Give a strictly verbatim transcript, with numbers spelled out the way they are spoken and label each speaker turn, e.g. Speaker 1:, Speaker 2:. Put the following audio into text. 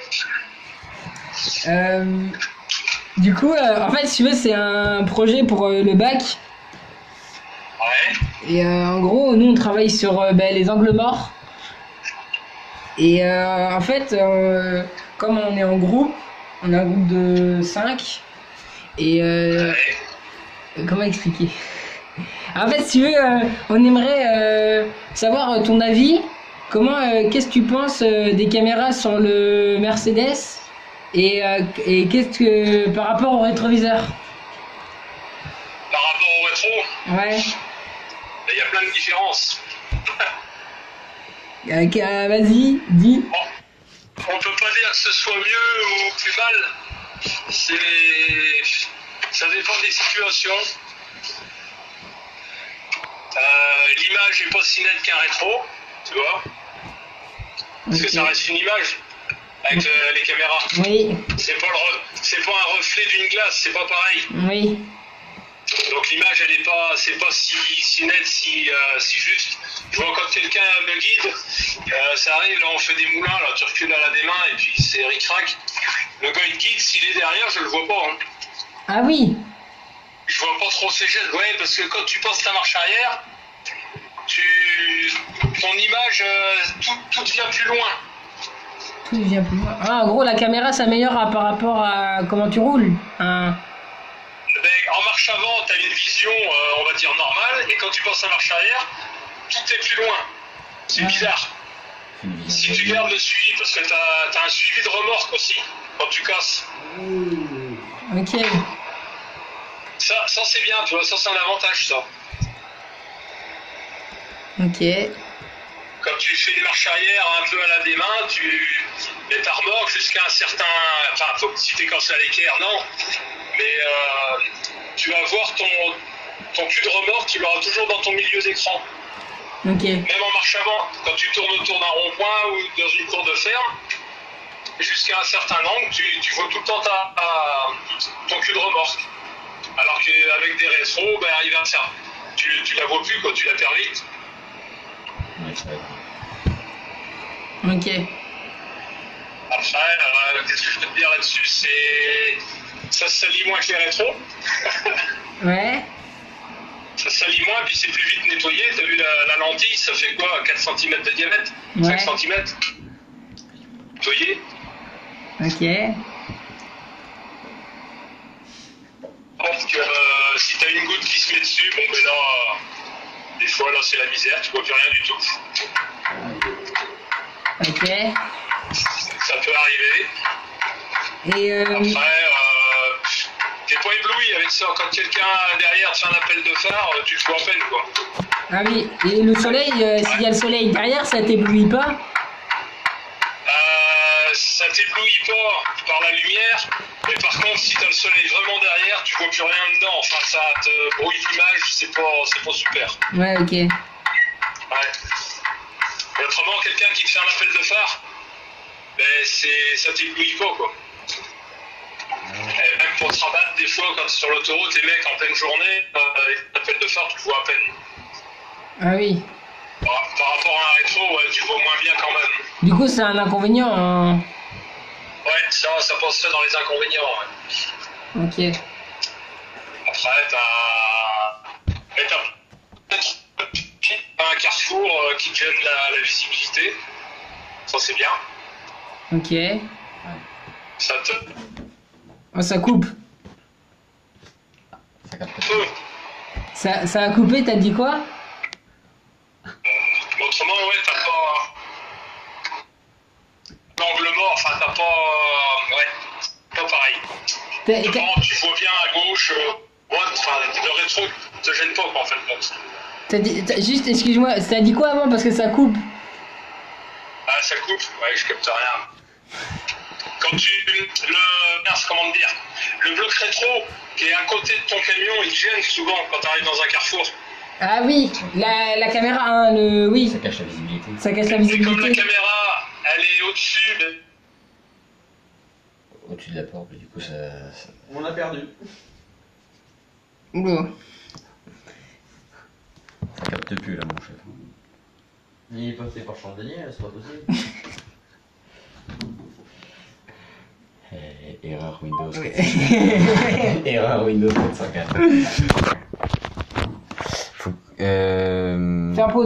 Speaker 1: Euh, du coup, euh, en fait, si tu veux, c'est un projet pour euh, le bac.
Speaker 2: Ouais.
Speaker 1: Et euh, en gros, nous, on travaille sur euh, ben, les angles morts. Et euh, en fait, euh, comme on est en groupe, on est un groupe de cinq. Et euh,
Speaker 2: Ouais.
Speaker 1: comment expliquer? En fait, si tu veux, euh, on aimerait euh, savoir euh, ton avis. Comment, euh, qu'est-ce que tu penses euh, des caméras sur le Mercedes et, euh, et qu'est-ce que par rapport au rétroviseur?
Speaker 2: Par rapport au rétro,
Speaker 1: Ouais.
Speaker 2: il y a plein de différences.
Speaker 1: Euh, euh, vas-y, dis.
Speaker 2: Bon, on peut pas dire que ce soit mieux ou plus mal. C'est, ça dépend des situations. Euh, l'image est pas si nette qu'un rétro, tu vois, parce
Speaker 1: Ok.
Speaker 2: que ça reste une image avec le- les caméras.
Speaker 1: Oui,
Speaker 2: C'est pas le re- c'est pas un reflet d'une glace, c'est pas pareil.
Speaker 1: oui.
Speaker 2: Donc l'image elle est pas, c'est pas si, si nette, si, euh, si juste. Je vois quand quelqu'un me guide, euh, ça arrive, là on fait des moulins, là tu recules à la des mains et puis c'est ric-rac. Le gars il guide, s'il est derrière, je le vois pas. Hein.
Speaker 1: Ah oui.
Speaker 2: Je vois pas trop ses gestes, ouais, parce que quand tu passes ta marche arrière, tu, ton image, euh, tout, tout devient plus loin.
Speaker 1: Tout devient plus loin. Ah, en gros, la caméra s'améliore à- par rapport à comment tu roules. Hein.
Speaker 2: Ben, en marche avant, tu as une vision, euh, on va dire, normale, et quand tu passes en marche arrière, tout est plus loin. C'est
Speaker 1: Ah.
Speaker 2: bizarre. Si tu gardes le suivi, parce que tu as un suivi de remorque aussi, quand tu casses.
Speaker 1: Ok.
Speaker 2: Ça, ça c'est bien, tu vois, ça c'est un avantage, ça.
Speaker 1: Ok.
Speaker 2: Quand tu fais une marche arrière un peu à la des mains, tu mets ta remorque jusqu'à un certain... Enfin, faut que si t'es cassé à l'équerre, non. Mais euh, tu vas voir ton, ton cul de remorque, tu l'auras toujours dans ton milieu d'écran.
Speaker 1: Ok.
Speaker 2: Même en marche avant, quand tu tournes autour d'un rond-point ou dans une cour de ferme, jusqu'à un certain angle, tu, tu vois tout le temps ta, ta, ton cul de remorque. Alors qu'avec des rétros, ben, arrive à ça. Tu, tu la vois plus, quoi, tu la perds vite.
Speaker 1: Ok.
Speaker 2: Après, euh, qu'est-ce que je peux te dire là-dessus? C'est... Ça se salit moins que les rétros.
Speaker 1: Ouais.
Speaker 2: Ça se salit moins, puis c'est plus vite nettoyé. T'as vu la, la lentille, ça fait quoi? quatre centimètres de diamètre?
Speaker 1: Ouais.
Speaker 2: cinq centimètres? Nettoyé.
Speaker 1: Ok.
Speaker 2: Donc, euh, si t'as une goutte qui se met dessus, bon, ben là, des fois, là, c'est la misère, tu vois plus rien du tout.
Speaker 1: Ok.
Speaker 2: Ça peut arriver.
Speaker 1: Et euh...
Speaker 2: Après, euh, t'es pas ébloui avec ça. Quand quelqu'un derrière te fait un appel de phare, tu le vois à peine, quoi.
Speaker 1: Ah oui. Et le soleil, euh, s'il y a le soleil derrière, ça t'éblouit pas?
Speaker 2: Euh, ça t'éblouit pas par la lumière, mais par contre, si t'as le soleil vraiment derrière, tu vois plus rien dedans. Enfin, ça te brouille l'image, c'est pas, c'est pas super.
Speaker 1: Ouais, ok.
Speaker 2: Ouais. Et autrement, quelqu'un qui te fait un appel de phare, ben c'est, ça t'éblouit pas, quoi. Et même pour te rabattre, des fois, quand tu es sur l'autoroute, les mecs en pleine journée, euh, l'appel de phare, tu le vois à peine.
Speaker 1: Ah oui.
Speaker 2: Par, par rapport à un rétro, ouais, tu le vois moins bien quand même.
Speaker 1: Du coup, c'est un inconvénient. Hein.
Speaker 2: Ouais, ça, ça passerait dans les inconvénients. Ouais.
Speaker 1: Ok.
Speaker 2: Après, t'as... Mais t'as peut-être un carrefour euh, qui te gêne la, la visibilité. Ça, c'est bien.
Speaker 1: Ok.
Speaker 2: Ça te...
Speaker 1: Oh, ça coupe.
Speaker 2: peut.
Speaker 1: Ça, ça a coupé, t'as dit quoi?
Speaker 2: Autrement, ouais, t'as pas... l'angle mort, enfin, t'as pas... Ouais, pas pareil.
Speaker 1: T'as-
Speaker 2: Devant, tu vois bien à gauche... Euh... Ouais, enfin, le rétro te gêne pas, quoi, en fait. Donc.
Speaker 1: T'as dit, t'as- juste, excuse-moi, t'as dit quoi avant parce que ça coupe?
Speaker 2: Ah, ça coupe? Ouais, je capte rien. Quand tu... Le... Mince, comment te dire? Le bloc rétro qui est à côté de ton camion, il gêne souvent quand tu arrives dans un carrefour.
Speaker 1: Ah oui, la, la caméra, hein, le... oui.
Speaker 3: Ça cache la visibilité.
Speaker 1: Ça cache la
Speaker 2: Et
Speaker 1: visibilité.
Speaker 2: comme la caméra, elle est au-dessus de...
Speaker 3: Au-dessus de la porte, du coup, ça. ça...
Speaker 4: On a perdu.
Speaker 1: Bon.
Speaker 3: Ça capte plus, là, mon chef.
Speaker 4: Il est passé par chandelier, c'est pas possible.
Speaker 3: Et- Erreur Windows.
Speaker 1: Ouais.
Speaker 3: Erreur Windows quatre cent quatre. Faut, euh...
Speaker 1: Fais un pause.